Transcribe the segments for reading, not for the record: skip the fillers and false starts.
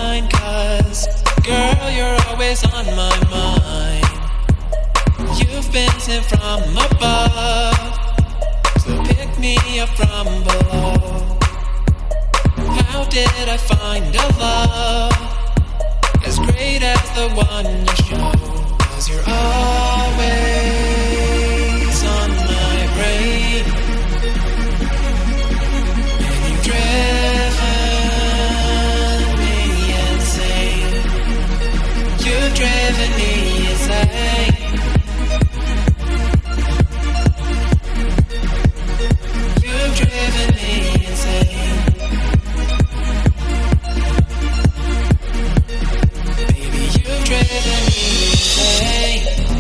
mind, 'cause girl, you're always on my mind. You've been sent from above, so pick me up from below. How did I find a love as great as the one you show? 'Cause you're always on my brain, and you've driven me insane. You've driven me insane. You've driven me insane. Baby, you've driven me insane.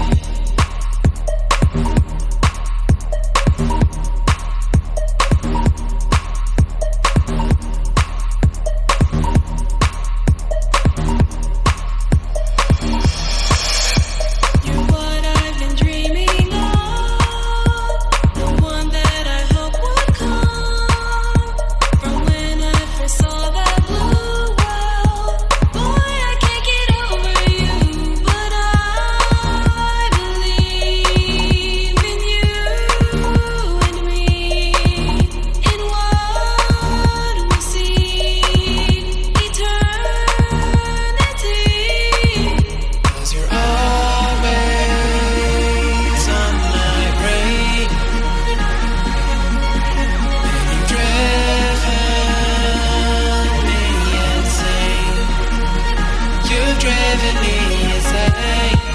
You're what I've been dreaming of, the one that I hope would come from when I first saw that blue world. Boy, I can't get over you, but I believe in you and me, in what we see, eternity. 'Cause you're always on my brain, and you've driven me insane. You've driven me insane.